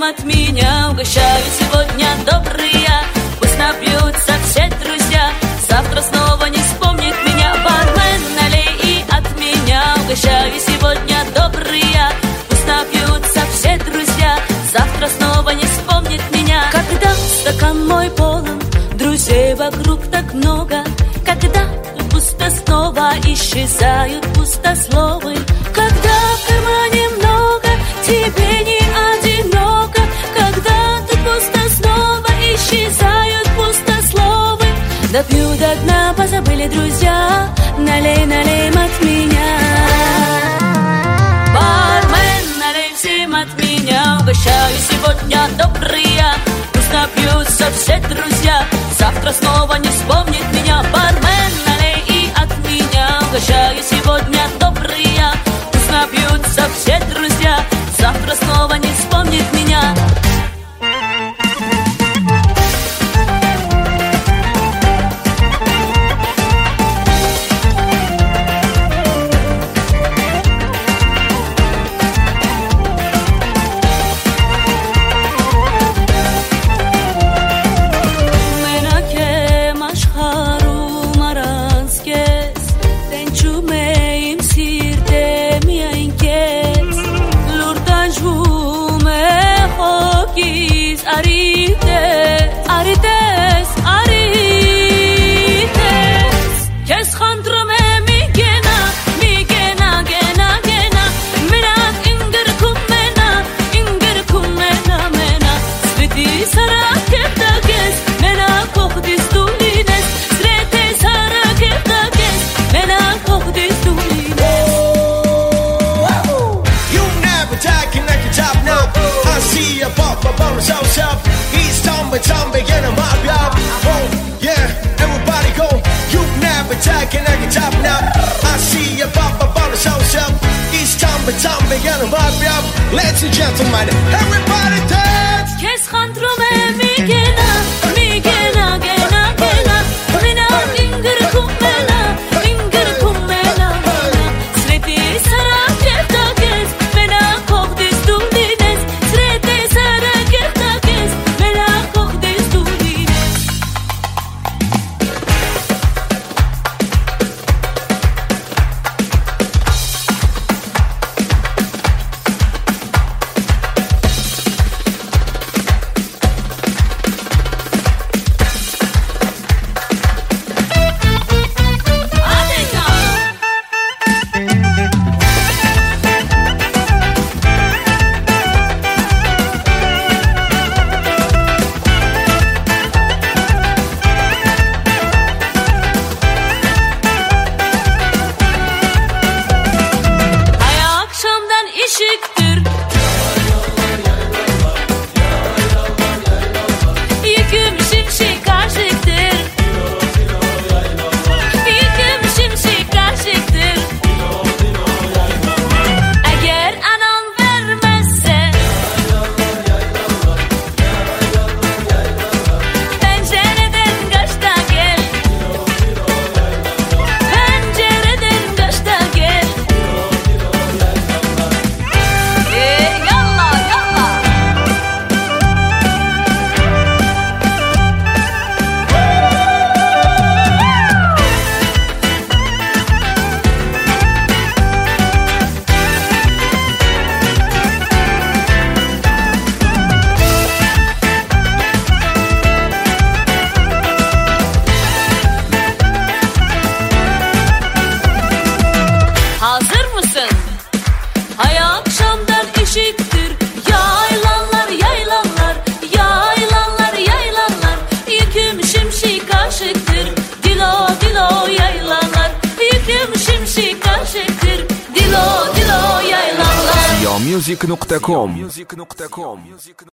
от меня. Угощаю сегодня добрые, пусть напьются все друзья. Завтра снова не вспомнит меня. Бармен, налей и от меня. Угощаю сегодня добрые, пусть напьются все друзья. Завтра снова не вспомнит меня. Когда стакан мой полон, друзей вокруг так много. Когда пусто снова исчезают пустословы. Когда в кармане много, тебе не одиноко. Когда тут пусто снова исчезают пустословы. Допью до дна, позабыли друзья. Налей, налей от меня. Бармен, налей всем от меня. Угощаю сегодня добрые, пусть напьются все друзья. Завтра снова не вспомнит меня. Бармен, налей и от меня. Угощаю сегодня добрые, пусть напьются все друзья. Завтра снова не вспомнит меня. Ladies and gentlemen, everybody dance! Kes khandrume migena, migena, gena, gena. Mina ingir kumena, mena. Sreti sara kerta kes, mena kokdis dulines. Sreti sara kerta kes, mena kokdis dulines. music.com